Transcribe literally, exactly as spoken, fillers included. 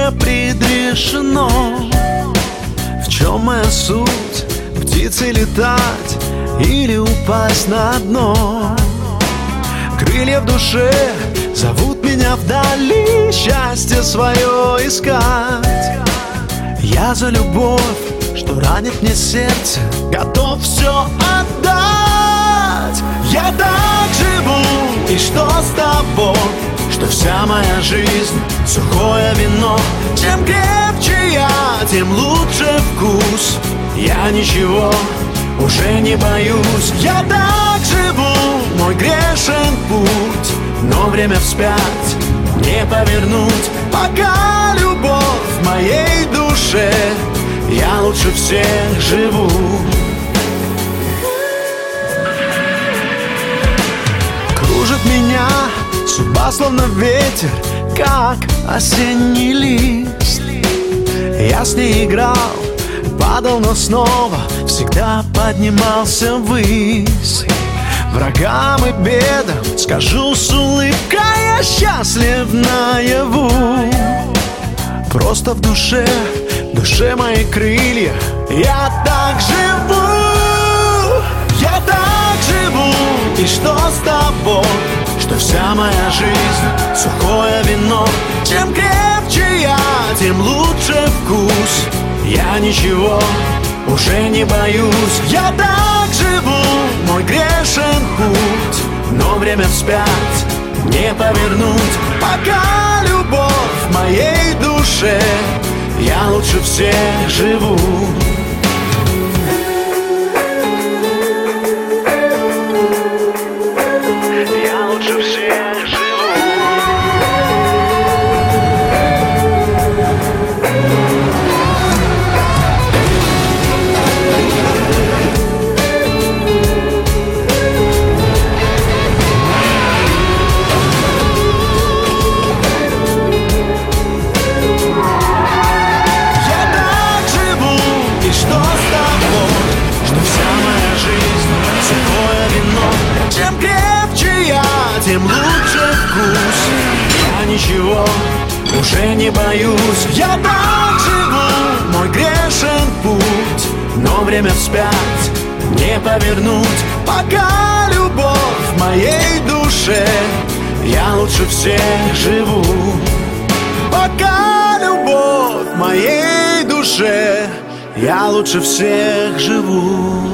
не предрешено. В чем моя суть? Птицей летать или упасть на дно? Крылья в душе зовут меня вдали, счастье свое искать. Я за любовь, что ранит мне сердце, готов все отдать. Я так живу, и что с того, что вся моя жизнь сухое вино. Чем крепче я, тем лучше вкус. Я ничего уже не боюсь. Я так живу, мой грешен путь, но время вспять не повернуть. Пока любовь в моей душе, я лучше всех живу. Кружит меня судьба словно ветер, как осенний лист. Я с ней играл, падал, но снова всегда поднимался ввысь. Врагам и бедам скажу с улыбкой: я счастлив наяву. Просто в душе, в душе мои крылья, я так живу. Я так живу, и что с того, что вся моя жизнь сухое вино. Чем крепче я, тем лучше вкус. Я ничего уже не боюсь. Я так живу, мой грешен путь, но время вспять не повернуть. Пока любовь в моей душе, я лучше всех живу. Я лучше всех живу. Тем лучше вкус. Я ничего уже не боюсь. Я так живу, мой грешен путь, но время вспять не повернуть. Пока любовь в моей душе, я лучше всех живу. Пока любовь в моей душе, я лучше всех живу.